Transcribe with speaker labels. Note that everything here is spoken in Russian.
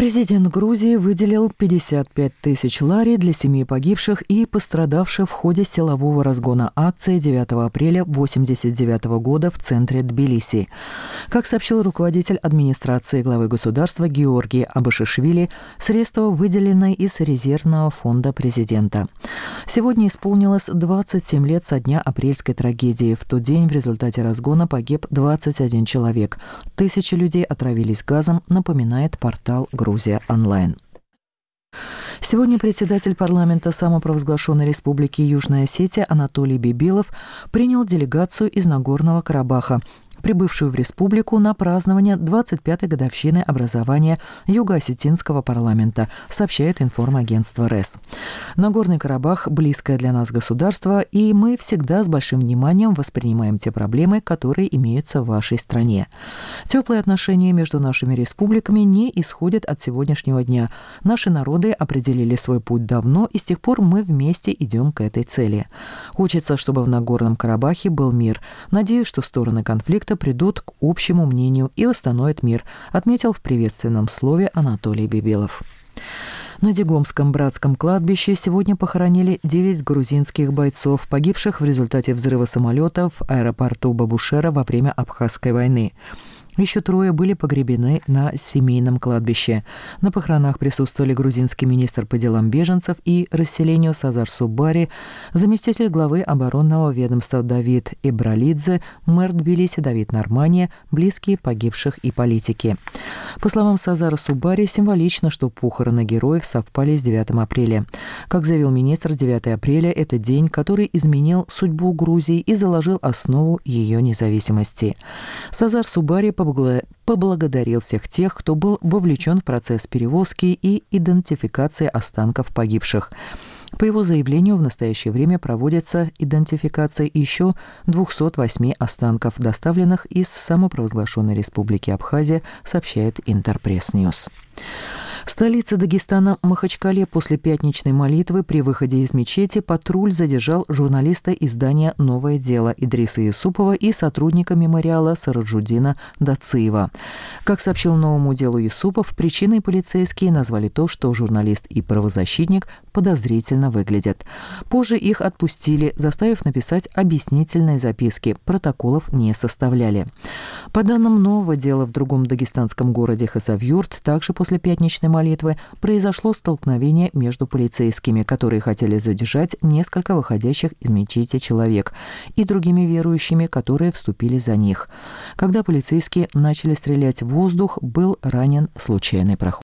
Speaker 1: Президент Грузии выделил 55 тысяч лари для семей погибших и пострадавших в ходе силового разгона акции 9 апреля 1989 года в центре Тбилиси. Как сообщил руководитель администрации главы государства Георгий Абашишвили, средства выделены из резервного фонда президента. Сегодня исполнилось 27 лет со дня апрельской трагедии. В тот день в результате разгона погиб 21 человек. Тысячи людей отравились газом, напоминает портал «Грузия онлайн». Сегодня председатель парламента самопровозглашенной республики Южная Осетия Анатолий Бибилов принял делегацию из Нагорного Карабаха, прибывшую в республику на празднование 25-й годовщины образования Юго-Осетинского парламента, сообщает информагентство РЭС. Нагорный Карабах – близкое для нас государство, и мы всегда с большим вниманием воспринимаем те проблемы, которые имеются в вашей стране. Теплые отношения между нашими республиками не исходят от сегодняшнего дня. Наши народы определили свой путь давно, и с тех пор мы вместе идем к этой цели. Хочется, чтобы в Нагорном Карабахе был мир. Надеюсь, что стороны конфликта придут к общему мнению и восстановят мир, отметил в приветственном слове Анатолий Бибилов. На Дигомском братском кладбище сегодня похоронили 9 грузинских бойцов, погибших в результате взрыва самолета в аэропорту Бабушера во время Абхазской войны. Еще 3 были погребены на семейном кладбище. На похоронах присутствовали грузинский министр по делам беженцев и расселению Сазар Субари, заместитель главы оборонного ведомства Давид Ибралидзе, мэр Тбилиси Давид Нормания, близкие погибших и политики. По словам Сазара Субари, символично, что похороны героев совпали с 9 апреля. Как заявил министр, 9 апреля – это день, который изменил судьбу Грузии и заложил основу ее независимости. Сазар Субари поблагодарил всех тех, кто был вовлечен в процесс перевозки и идентификации останков погибших. По его заявлению, в настоящее время проводится идентификация еще 208 останков, доставленных из самопровозглашенной республики Абхазия, сообщает Интерпресс-Ньюс. В столице Дагестана Махачкале после пятничной молитвы при выходе из мечети патруль задержал журналиста издания «Новое дело» Идриса Юсупова и сотрудника мемориала Сараджудина Дациева. Как сообщил «Новому делу» Юсупов, причиной полицейские назвали то, что журналист и правозащитник подозрительно выглядят. Позже их отпустили, заставив написать объяснительные записки. Протоколов не составляли. По данным «Нового дела», в другом дагестанском городе Хасавюрт также после пятничной молитвы произошло столкновение между полицейскими, которые хотели задержать несколько выходящих из мечети человек, и другими верующими, которые вступили за них. Когда полицейские начали стрелять в воздух, был ранен случайный прохожий.